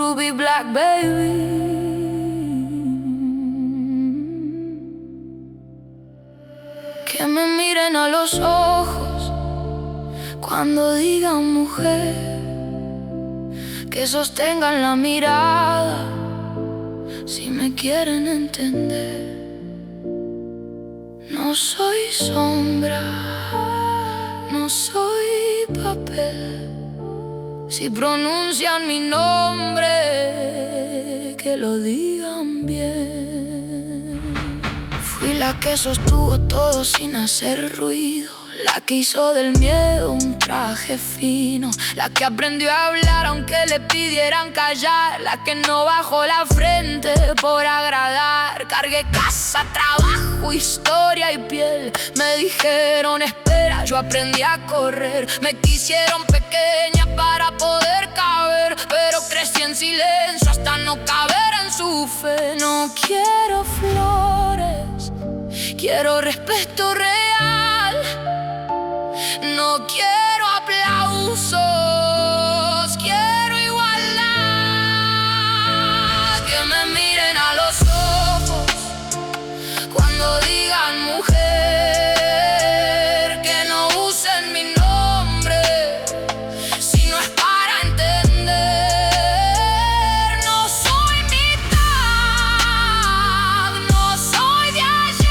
Ruby Black Baby. Que me miren a los ojos cuando digan mujer, que sostengan la mirada si me quieren entender. No soy sombra, no soy papel. Si pronuncian mi nombre, que lo digan bien. Fui la que sostuvo todo sin hacer ruido, la que hizo del miedo un traje fino, la que aprendió a hablar aunque le pidieran callar, la que no bajó la frente por agradar. Cargué casa, trabajo, historia y piel. Me dijeron espera, yo aprendí a correr. Me quisieron pequeña para poder caber, pero crecí en silencio hasta no caber en su fe. No quiero flores, quiero respeto real. No quiero aplausos, quiero igualdad. Que me miren a los ojos cuando digan mujer, que no usen mi nombre si no es para entender. No soy mitad, no soy de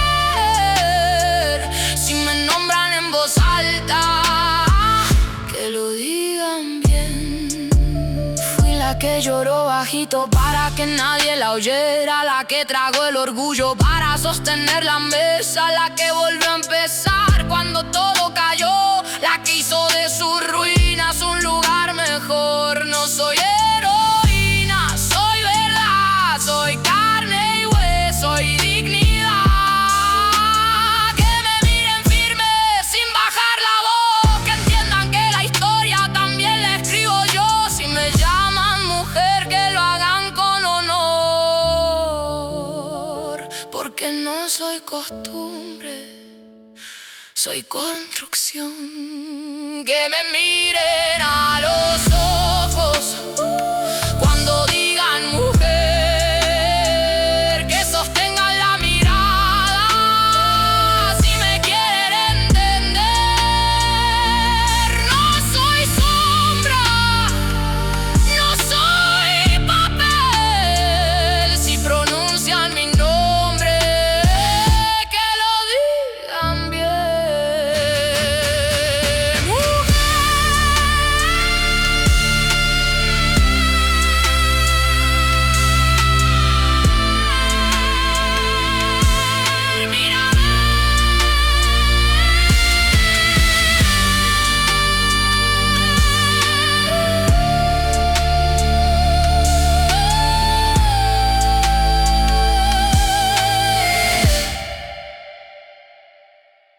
ayer. Si me nombran en voz alta, que lo digan bien. Fui la que lloró bajito para que nadie la oyera, la que tragó el orgullo para sostener la mesa, la que volvió a empezar cuando todo cayó, la que hizo de sus ruinas un lugar mejor. No soy heroína, soy verdad, soy carne y hueso y dignidad. Que me miren firme sin bajar la voz, que entiendan que la historia también la escribo yo. Si me llaman mujer, que lo hagan con honor, porque no soy costumbre, soy construcción. Que me miren a los ojos